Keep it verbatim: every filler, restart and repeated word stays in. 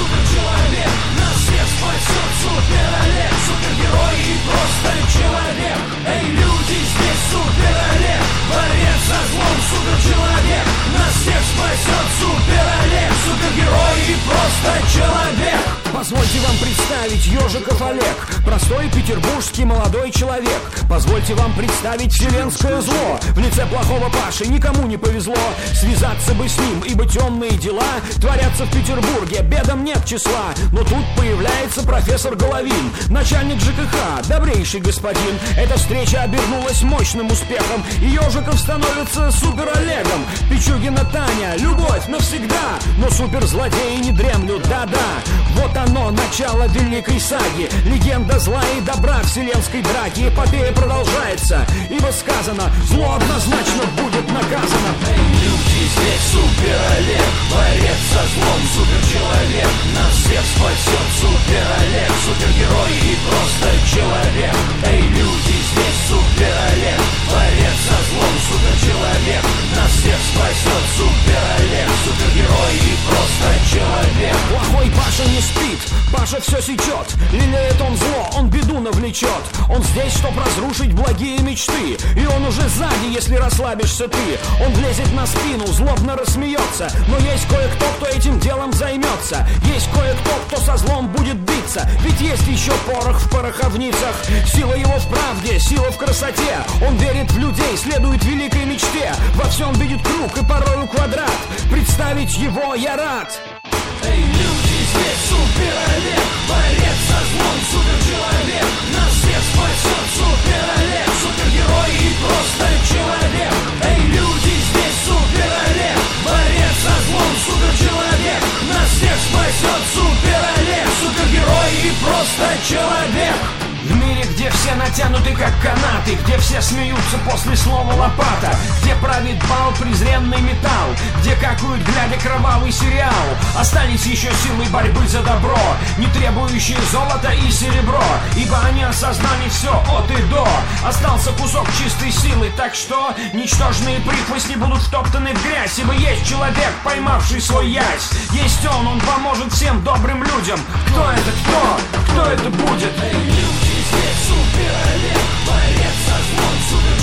суперчеловек. Нас всех спасет Супер Олег. Супергерой и просто человек. Эй, люди, здесь Супер Олег. Борец со злом, суперчеловек. Нас всех спасет Супер Олег. Супергерой и просто человек. Позвольте вам представить Ежиков Олег, простой петербургский молодой человек. Позвольте вам представить вселенское зло в лице плохого Паши. Никому не повезло связаться бы с ним, ибо темные дела творятся в Петербурге, бедам нет числа. Но тут появляется профессор Головин, начальник ЖКХ, добрейший господин. Эта встреча обернулась мощным успехом, и Ежиков становится Супер Олегом. Пичугина Таня, любовь навсегда, но суперзлодеи не дремлют, да-да. Вот оно, начало великой саги, легенда зла и добра вселенской драки. Эпопея продолжается, ибо сказано, зло однозначно будет наказано. Эй, люди, здесь Супер Олег, борец со злом, суперчеловек. Нас всех спасет Супер Олег, супергерой и просто человек. Эй, люди, здесь Супер Олег, борец со злом, суперчеловек. Нас всех спасет Супер Олег, супергерой и просто человек. Плохой Паша не спит, Паша все сечет, лелеет он зло, он беду навлечет. Он здесь, чтоб разрушить благие мечты, и он уже сзади, если расслабишься ты. Он влезет на спину, злобно рассмеется, но есть кое-кто, кто этим делом займется. Есть кое-кто, кто со злом будет биться, ведь есть еще порох в пороховницах. Сила его в правде, сила в красоте. Он верит в людей, следует великой мечте. Во всем видит круг и порою квадрат. Представить его я рад. Эй, люди, здесь Супер Олег, борец со злом, суперчеловек. Нас всех спасет Супер Олег, супергерой и просто человек. Эй, люди, здесь Супер Олег, борец со злом, суперчеловек. Нас всех спасет Супер Олег, супергерой и просто человек. В мире, где все натянуты как канаты, где все смеются после слова лопата, где правит бал презренный металл, где какуют глядя кровавый сериал. Остались еще силы борьбы за добро, не требующие золота и серебро, ибо они осознали все от и до. Остался кусок чистой силы, так что ничтожные прихвостни будут втоптаны в грязь. Ибо есть человек, поймавший свой ясь. Есть он, он поможет всем добрым людям. Кто это, кто? Кто это будет? Эй, люди, здесь Супер Олег, борец со злом, супер